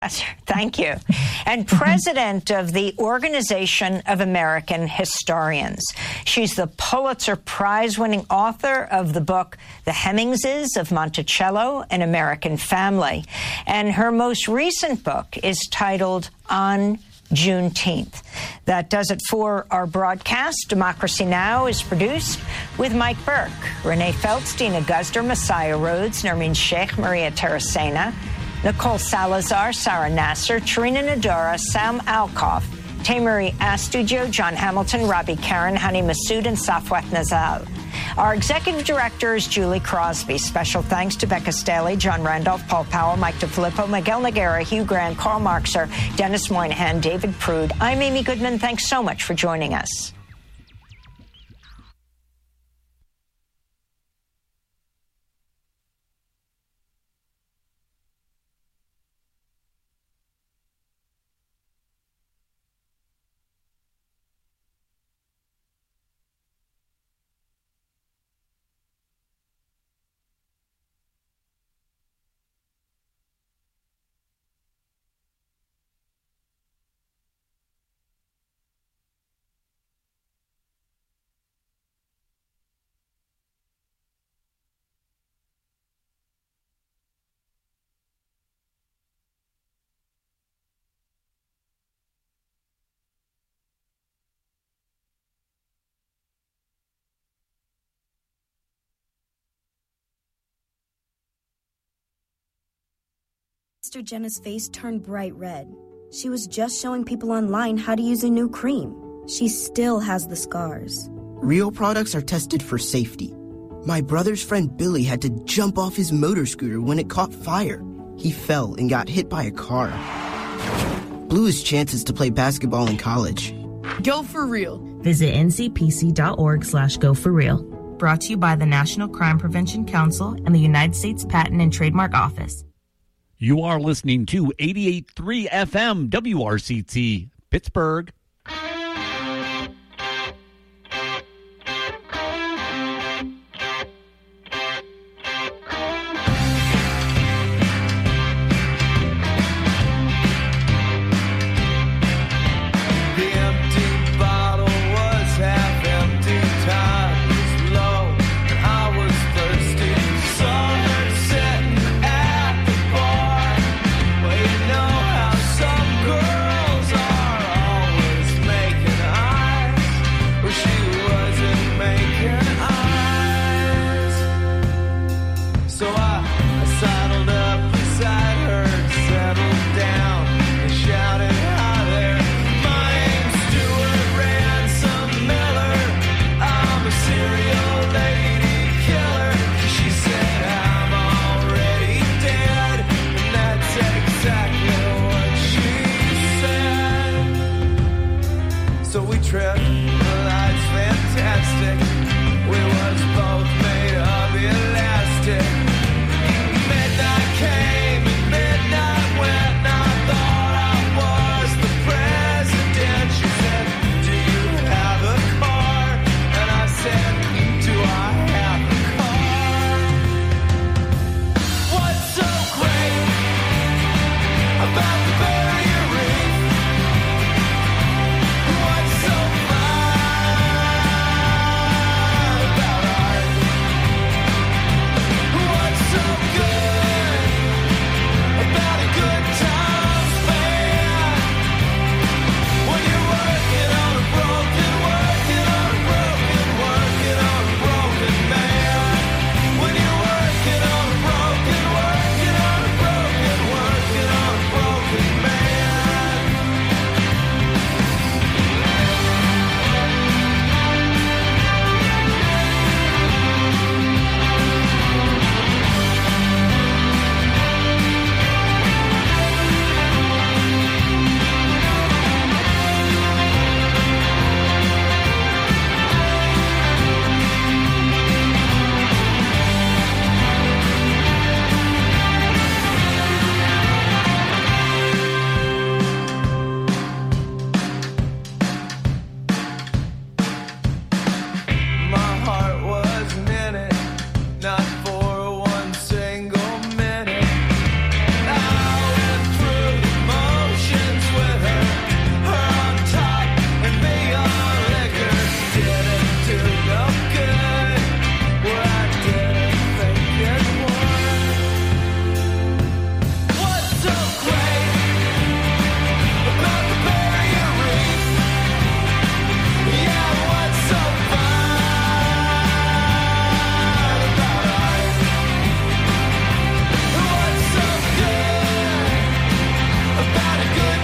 Thank you. And president of the Organization of American Historians. She's the Pulitzer Prize-winning author of the book, The Hemingses of Monticello, An American Family. And her most recent book is titled On Juneteenth. That does it for our broadcast. Democracy Now! Is produced with Mike Burke, Renee Feldstein, Agusder, Messiah Rhodes, Nermeen Sheikh, Maria Terracena, Nicole Salazar, Sarah Nasser, Charina Nadara, Sam Alkoff, Taimuri Astudio, John Hamilton, Robbie Karen, Hani Massoud, and Safwat Nazal. Our executive director is Julie Crosby. Special thanks to Becca Staley, John Randolph, Paul Powell, Mike DeFilippo, Miguel Noguera, Hugh Grant, Karl Marxer, Dennis Moynihan, David Prude. I'm Amy Goodman. Thanks so much for joining us. Sister Jenna's face turned bright red. She was just showing people online how to use a new cream. She still has the scars. Real products are tested for safety. My brother's friend Billy had to jump off his motor scooter when it caught fire. He fell and got hit by a car. Blew his chances to play basketball in college. Go for real. Visit ncpc.org/go-for-real. Brought to you by the National Crime Prevention Council and the United States Patent and Trademark Office. You are listening to 88.3 FM WRCT, Pittsburgh. Well, you know how some girls are always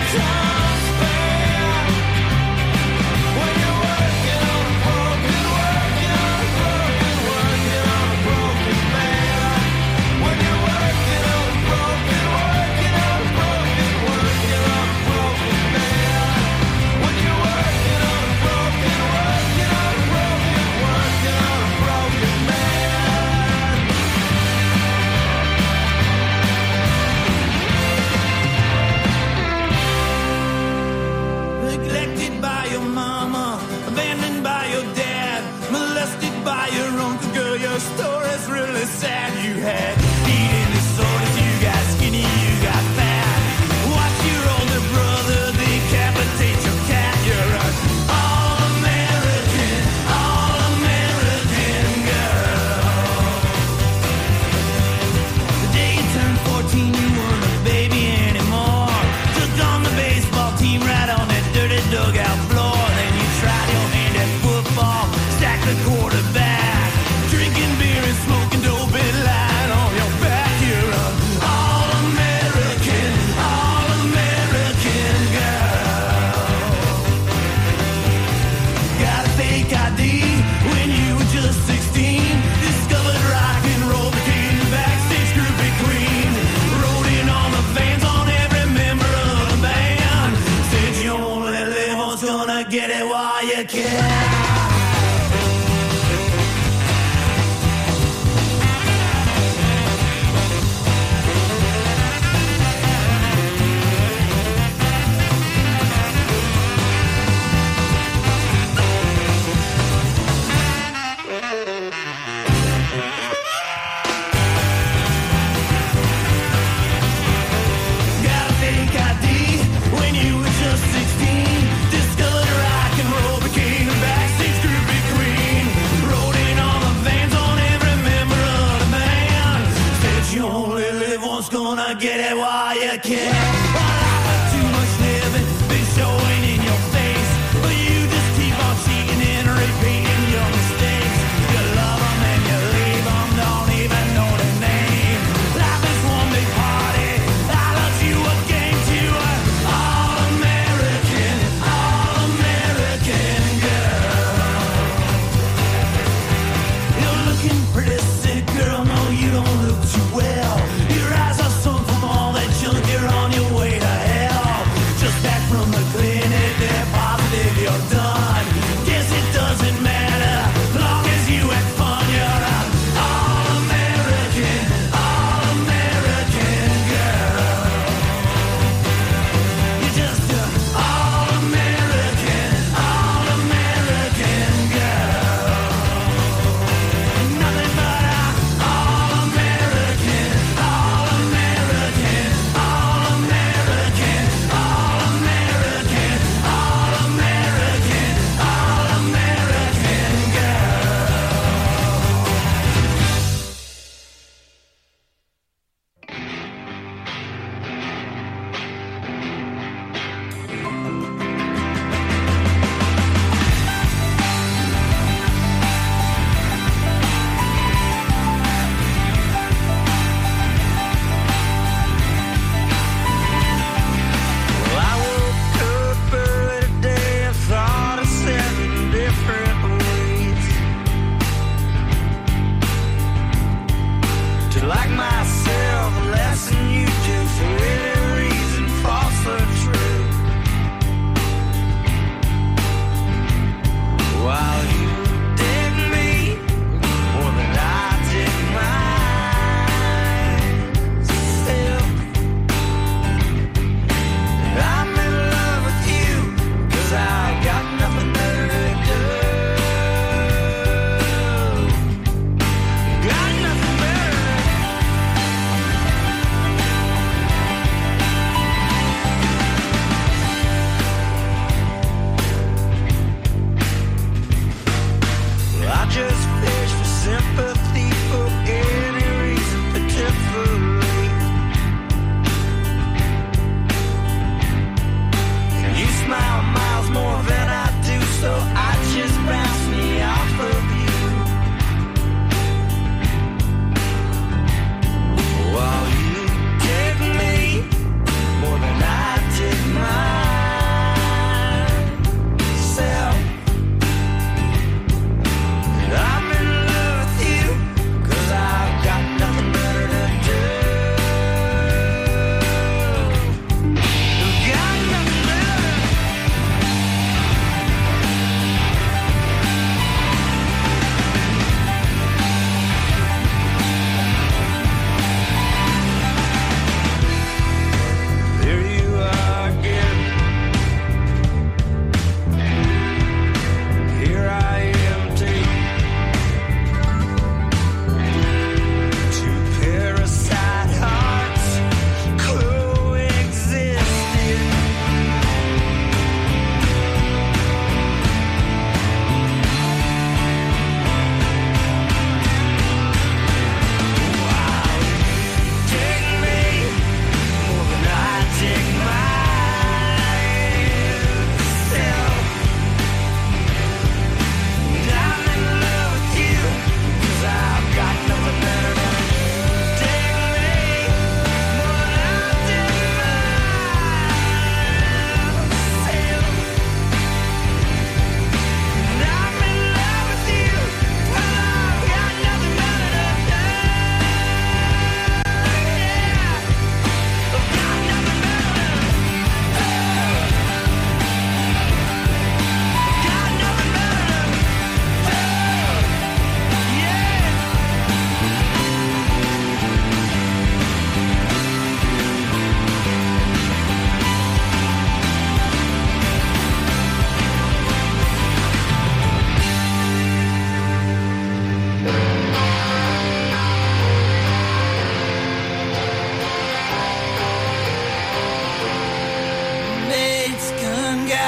When you were just 16, discovered rock and roll, became a backseat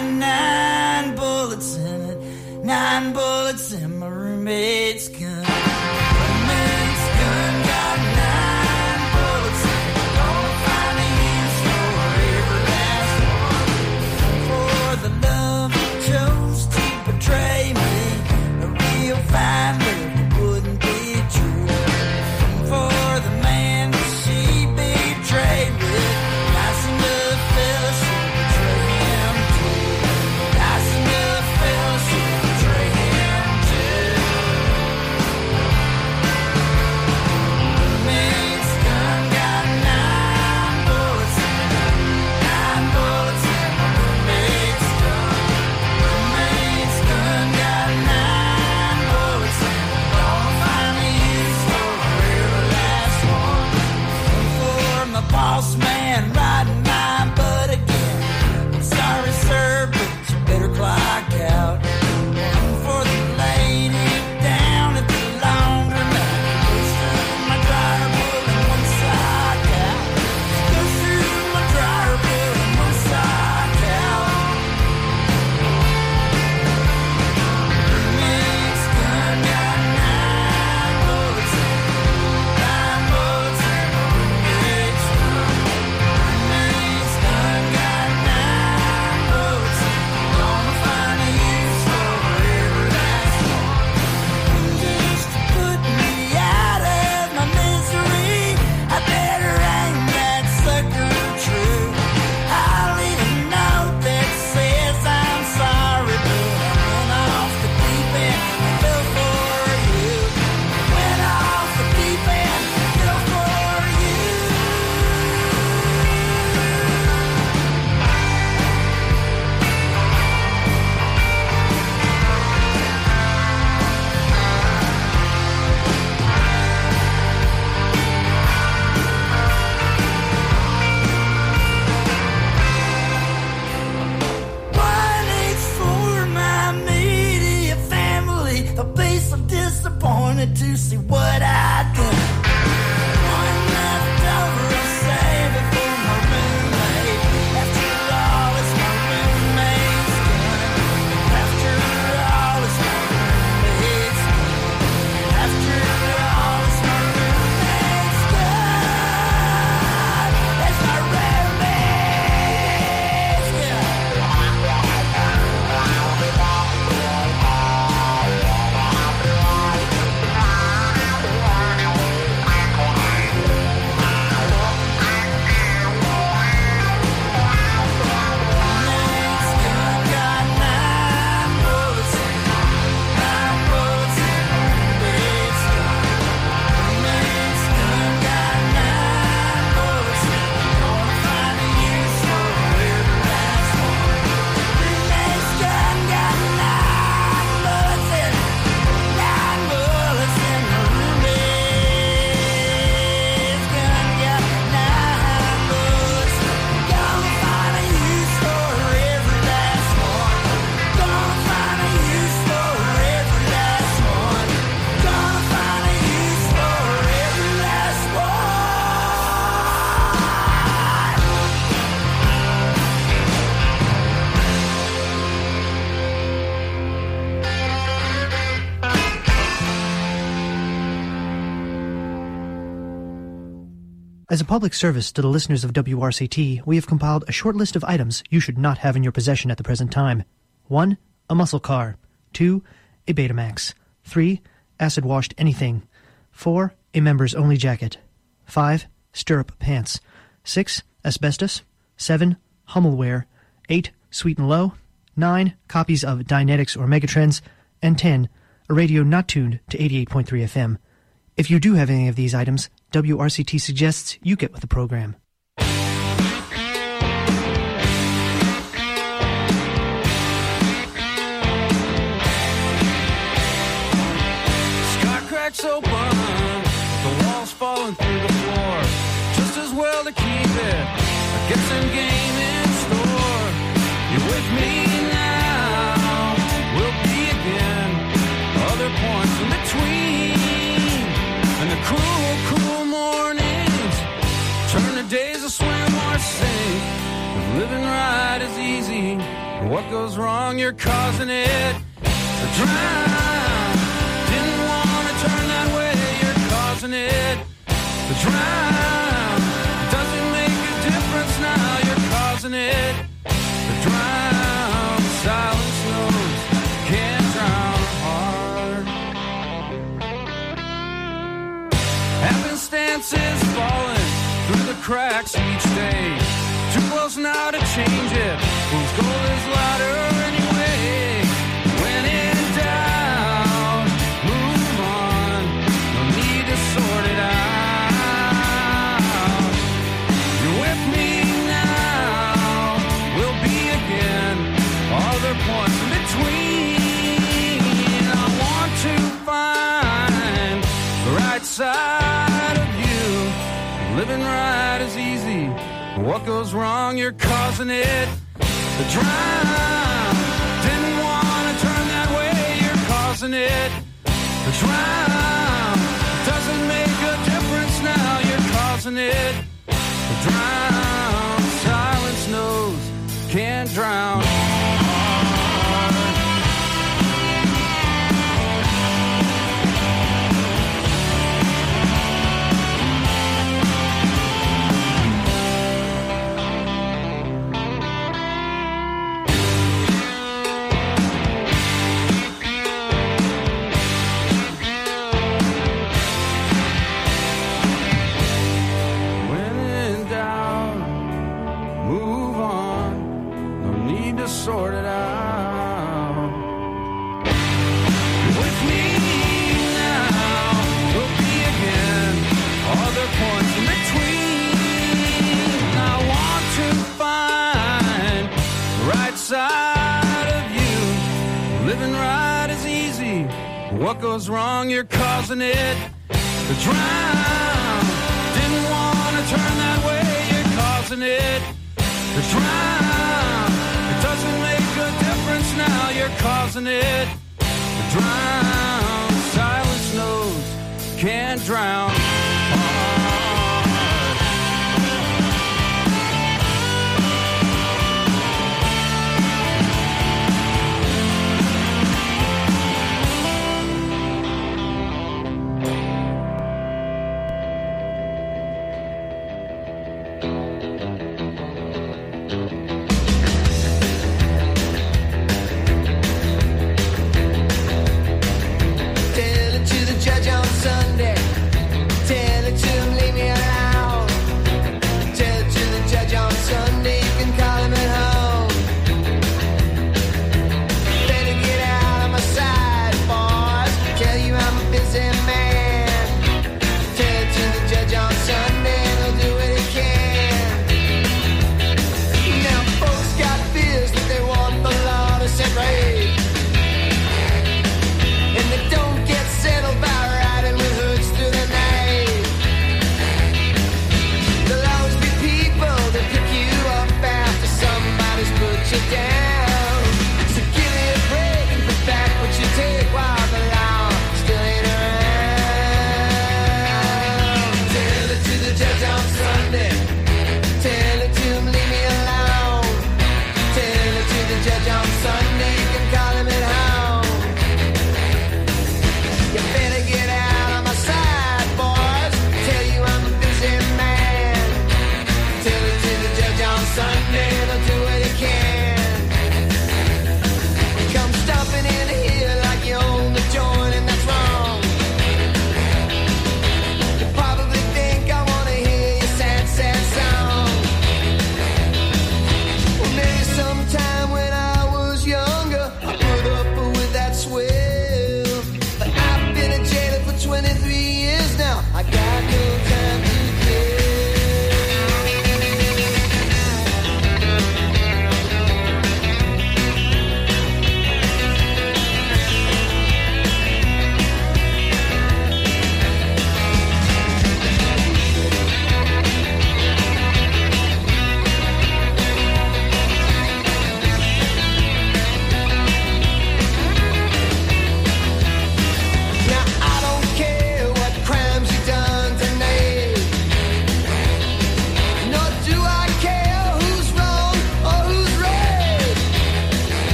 got 9 bullets in it, 9 bullets in my roommate's gun. Roommate's gun got 9 bullets in it. Gonna find a use for every last one. For the love you chose to betray me, a real fine love wouldn't be true. For the man that she betrayed with, nice enough fella should betray him too. Nice enough fella should betray him too. Roommate's gun got 9 bullets in it, 9 bullets in my roommate's gun. Roommate's gun got 9 bullets in it. Gonna find a use for every last one. For my boss man riding my butt again. I'm sorry, sir, but you better clock out. One for the lady down at the laundromat. Goes through my dryer, pulling one sock out. Goes through my dryer, pulling one sock out. Roommate's gun got 9 bullets in it, 9 bullets in my roommate's gun. Roommate's gun got 9 bullets in it. Gonna find a use for every last one. Just to put me out of my misery, I better aim that sucker true. I'll leave a note that says I'm sorry, but I went off the deep end and fell for you. Went off the deep end and fell for you. One H for my media family. They'll be so disappointed to see what I done. One left over, I'll save it for my roommate. After all, it's my roommate's gun. After all, it's my roommate's gun. After all, it's my roommate's gun. It's my roommate's gun. Roommate's gun got 9 bullets in it, 9 bullets in my roommate's gun. Roommate's gun got 9 bullets in it. Gonna find a use for every last one. Roommate's gun got 9 bullets in it, 9 bullets in my roommate's gun got 9 bullets. Gonna find a use for every last one. Gonna find a use for every last one. Gonna find a use for every last one. As a public service to the listeners of WRCT, we have compiled a short list of items you should not have in your possession at the present time. 1. A muscle car. 2. A Betamax. 3. Acid-washed anything. 4. A members-only jacket. 5. Stirrup pants. 6. Asbestos. 7. Hummelware. 8. Sweet and Low. 9. Copies of Dynetics or Megatrends. And 10. A radio not tuned to 88.3 FM. If you do have any of these items, WRCT suggests you get with the program. Sky cracks open, the walls falling through the floor. Just as well to keep it, I get some game in store. You're with me now, we'll be again. Other points in between, and the cool, cool mornings turn to days of swim or sink. If living right is easy, What goes wrong, you're causing it to drown. Didn't want to turn that way, you're causing it to drown. Doesn't make a difference now, you're causing it to drown. Silence knows can't drown hard. Happenstance is falling through the cracks each day. Too close now to change it. Whose goal is louder anyway? When in doubt, move on. No need to sort it out. You're with me now. We'll be again. All the points in between. I want to find the right side of you. Living right is easy. What goes wrong, you're causing it to drown. Didn't want to turn that way, you're causing it to drown. Doesn't make a difference now, you're causing it to drown. Silence knows can't drown. Sort it out. With me now, we'll be again. Other points in between. I want to find the right side of you. Living right is easy. What goes wrong, you're causing it to drown. Didn't want to turn that way, you're causing it to drown. Doesn't make a difference now, you're causing it to drown. Silence knows can't drown. Sunday, tell it to him, leave me alone. Tell it to the judge on Sunday, you can call him at home. Better get out of my sight, boys. Tell you I'm a busy man. Tell it to the judge on Sunday, and he'll do what he can. Now folks got bills that they want the law to set right, and they don't get settled by you down. So give me a break and put back what you take while the law still ain't around. Tell it to the judge on Sunday. Tell it to him, leave me alone. Tell it to the judge on Sunday, you can call him at home. You better get out of my side, boys. Tell you I'm a busy man. Tell it to the judge on Sunday, they'll do what he can.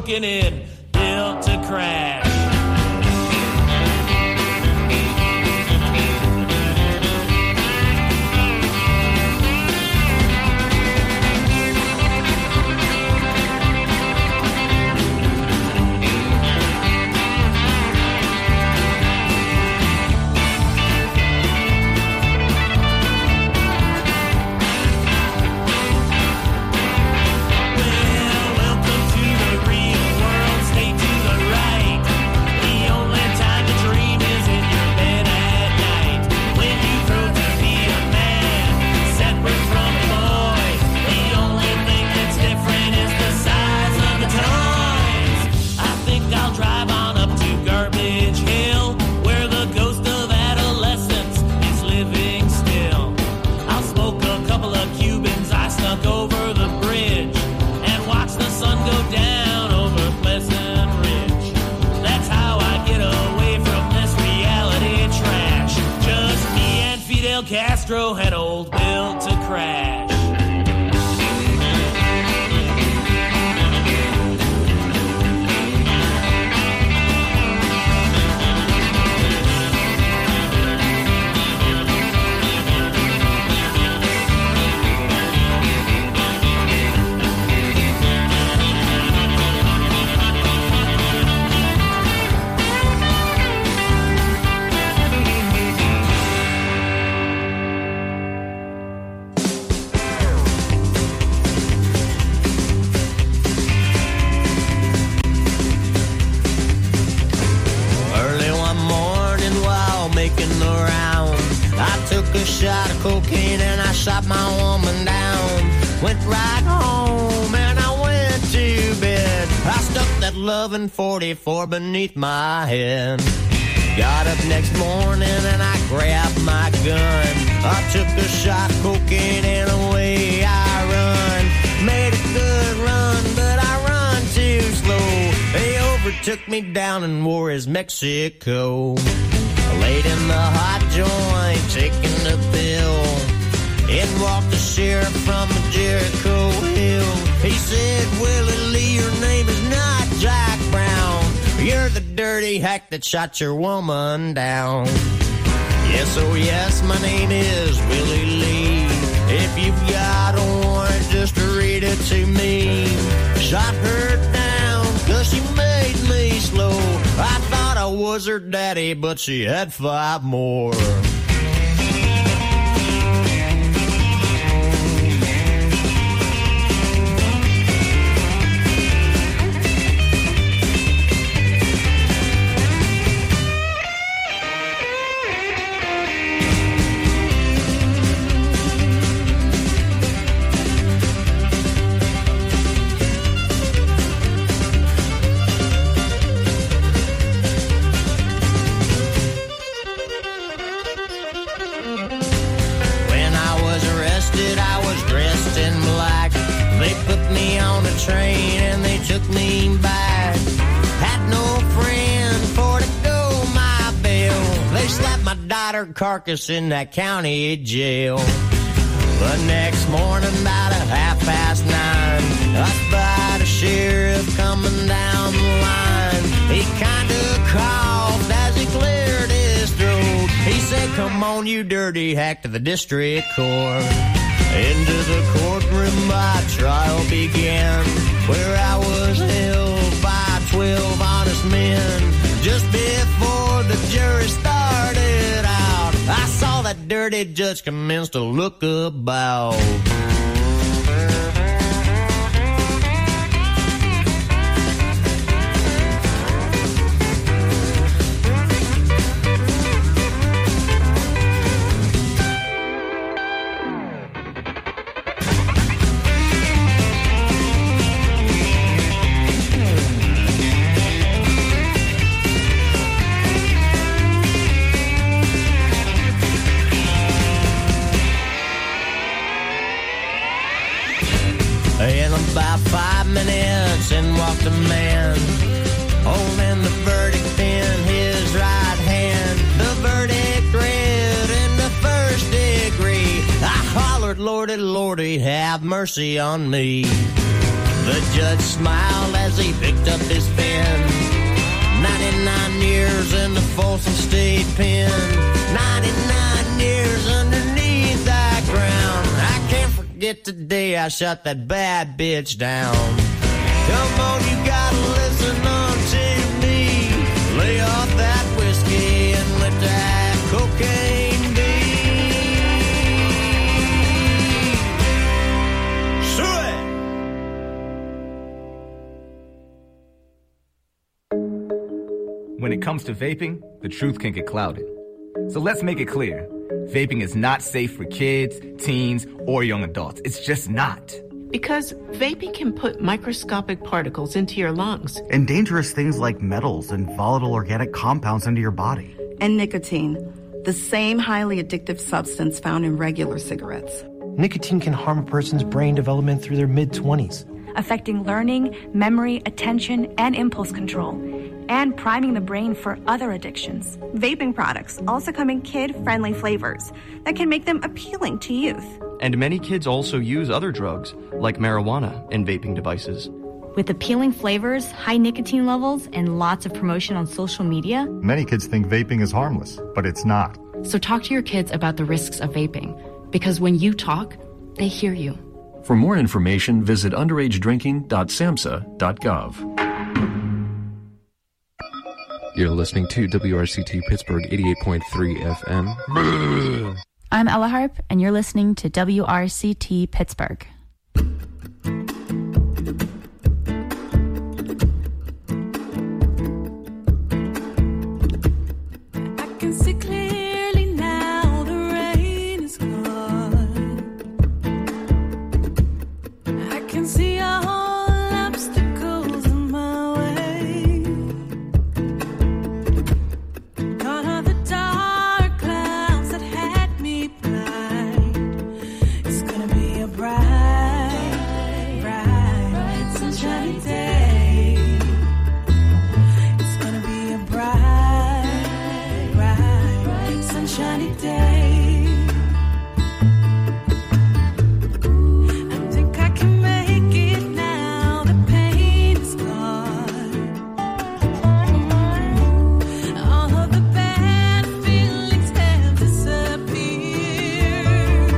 broken in, built to crash. Castro had old built to crash. A shot of cocaine and I shot my woman down. Went right home and I went to bed. I stuck that loving 44 beneath my head. Got up next morning and I grabbed my gun. I took a shot of cocaine and away I run. Made a good run, but I run too slow. They overtook me down in Juarez, Mexico. Laid in the hot joint, taking the pill. In walked the sheriff from Jericho Hill. He said, Willie Lee, your name is not Jack Brown. You're the dirty hack that shot your woman down. Yes, oh yes, my name is Willie Lee. If you've got a warrant, just read it to me. Shot her down, 'cause she made me slow. I thought I was her daddy, but she had 5 more. Train and they took me back. Had no friend for to go my bail. They slapped my daughter carcass in that county jail. The next morning about 9:30, I spied a sheriff coming down the line. He kinda coughed as he cleared his throat. He said, "Come on, you dirty hack, to the district court." Into the courtroom my trial began, where I was held by 12 honest men. Just before the jury started out, I saw that dirty judge commence to look about. In about 5 minutes, in walked a man, holding the verdict in his right hand. The verdict read in the first degree. I hollered, "Lordy, Lordy, have mercy on me." The judge smiled as he picked up his pen. 99 years in the Folsom State Pen. 99 years underneath that ground. I can't forget the day I shot that bad bitch down. Come on, you gotta listen unto me. Lay off that whiskey and let that cocaine be. When it comes to vaping, the truth can get clouded. So let's make it clear. Vaping is not safe for kids, teens, or young adults. It's just not. Because vaping can put microscopic particles into your lungs. And dangerous things like metals and volatile organic compounds into your body. And nicotine, the same highly addictive substance found in regular cigarettes. Nicotine can harm a person's brain development through their mid-20s. Affecting learning, memory, attention, and impulse control, and priming the brain for other addictions. Vaping products also come in kid-friendly flavors that can make them appealing to youth. And many kids also use other drugs, like marijuana, in vaping devices. With appealing flavors, high nicotine levels, and lots of promotion on social media, many kids think vaping is harmless, but it's not. So talk to your kids about the risks of vaping, because when you talk, they hear you. For more information, visit underagedrinking.samhsa.gov. You're listening to WRCT Pittsburgh 88.3 FM. I'm Ella Harp, and you're listening to WRCT Pittsburgh. I can see clearly now the rain is gone. I can see all obstacles in my way. Gone are the dark clouds that had me blind. It's gonna be a bright, bright, sunshiny day. It's gonna be a bright, bright, sunshiny day. I think I can make it now. The pain is gone. All of the bad feelings have disappeared.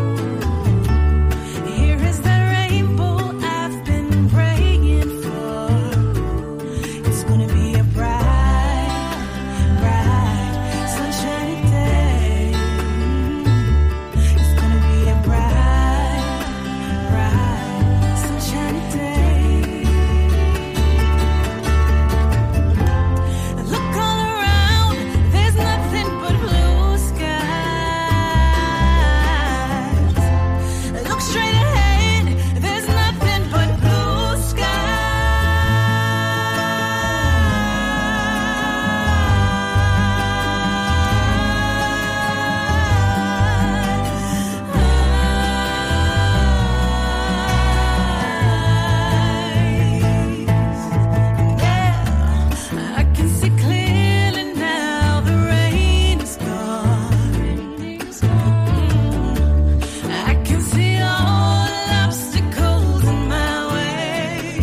Here is the rainbow I've been praying for. It's gonna be a bright, bright, sunshiny day. It's gonna be a bright, bright, sunshiny day. Look all around, there's nothing but blue skies. Look straight ahead, there's nothing but blue I can see clearly now the rain is gone. I can see all obstacles in my way.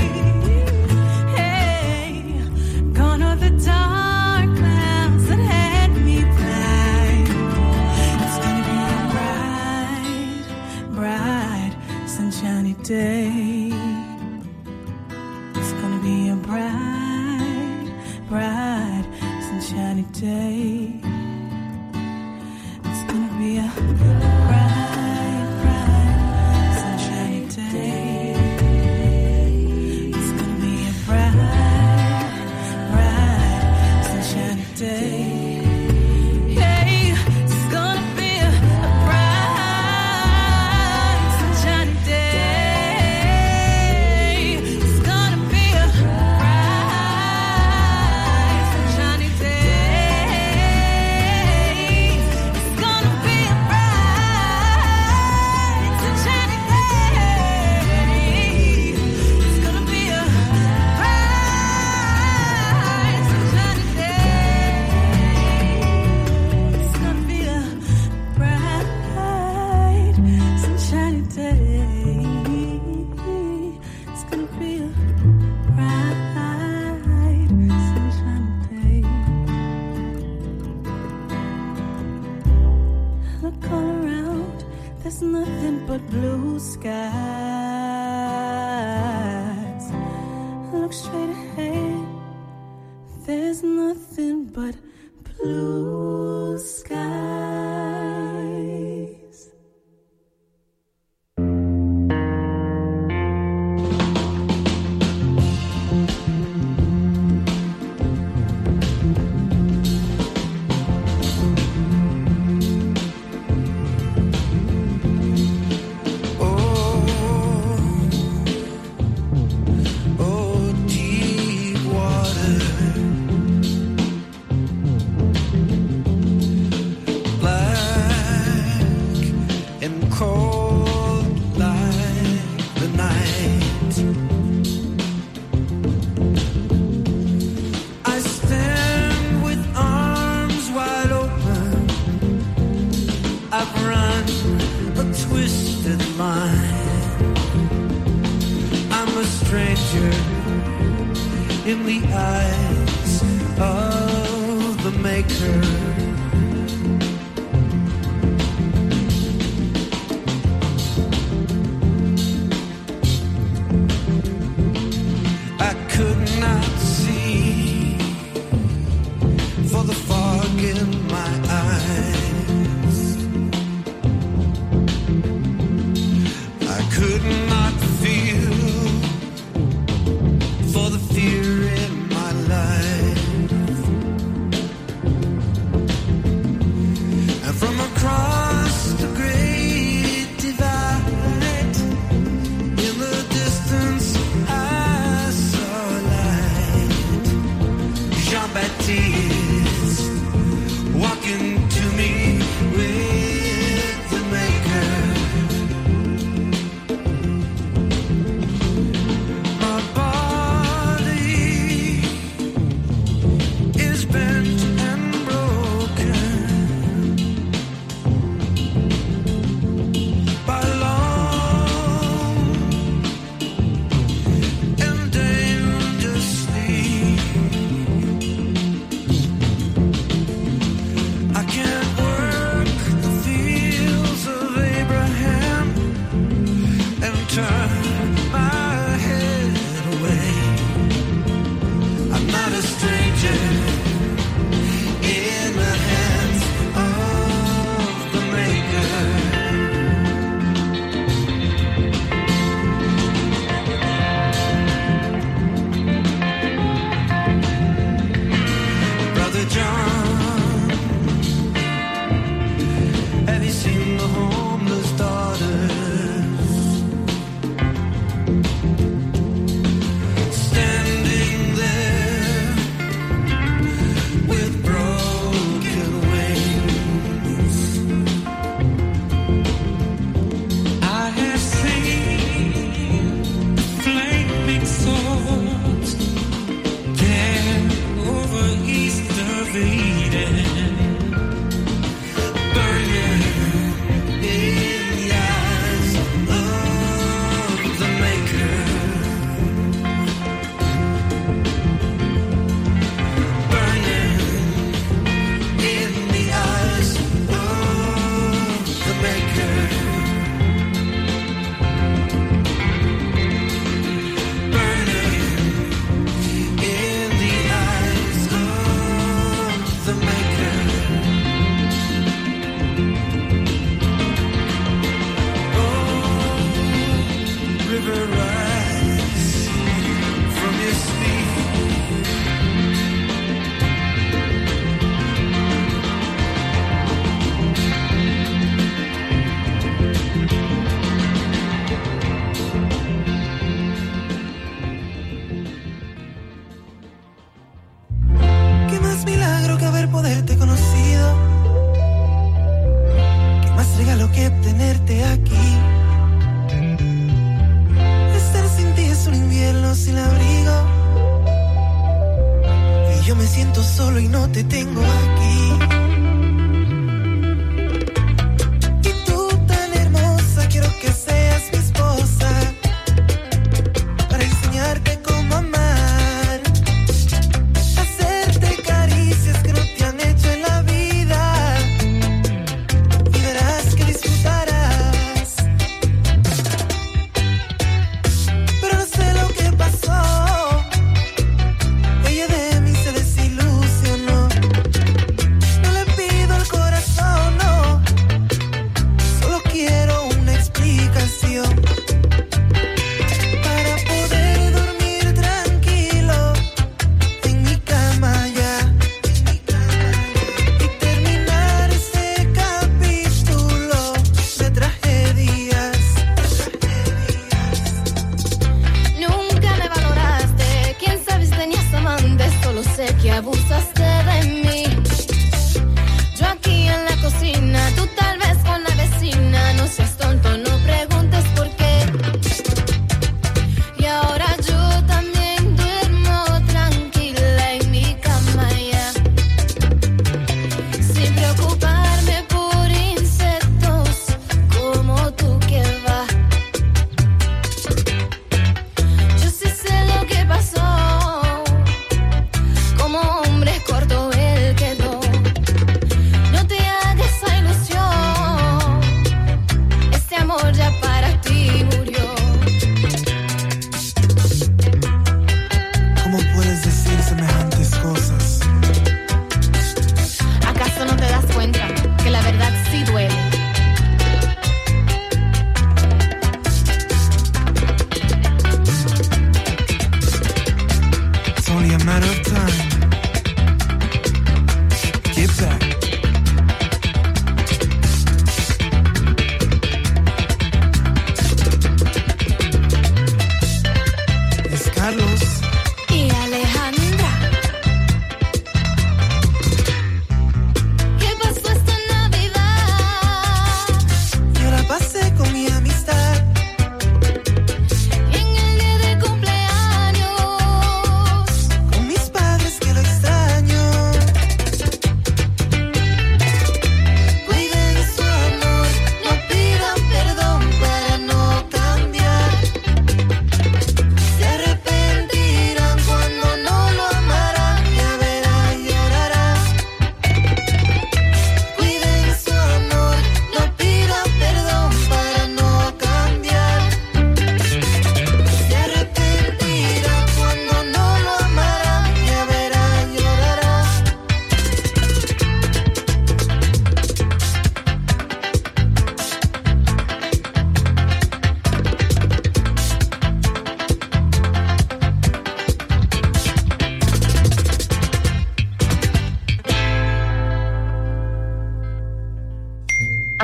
Hey, gone are the dark clouds that had me blind. It's gonna be a bright, bright, sunshiny day. It's gonna be a bright, bright, sunshiny day. It's gonna be a bright, bright, sunshiny day. It's gonna be a bright, bright, sunshiny day. Hey, it's gonna be a bright, sunshiny day. It's gonna be a bright, sunshiny day. look straight ahead, there's nothing but blue skies. In the eyes of the maker, I could not see for the fog in my eyes. I could not feel for the fear in my life. And from across the great divide, in the distance I saw a light. Jean-Baptiste walking to me with the maker.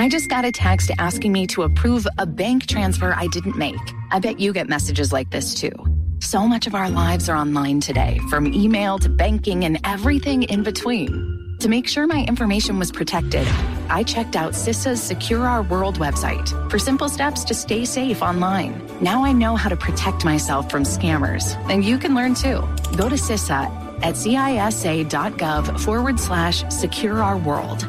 I just got a text asking me to approve a bank transfer I didn't make. I bet you get messages like this too. So much of our lives are online today, from email to banking and everything in between. To make sure my information was protected, I checked out CISA's Secure Our World website for simple steps to stay safe online. Now I know how to protect myself from scammers, and you can learn too. Go to CISA at cisa.gov/Secure Our World.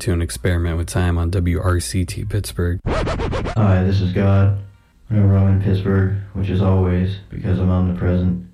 to an experiment with time on WRCT Pittsburgh. Hi, this is God. Whenever I'm in Pittsburgh, which is always because I'm omnipresent,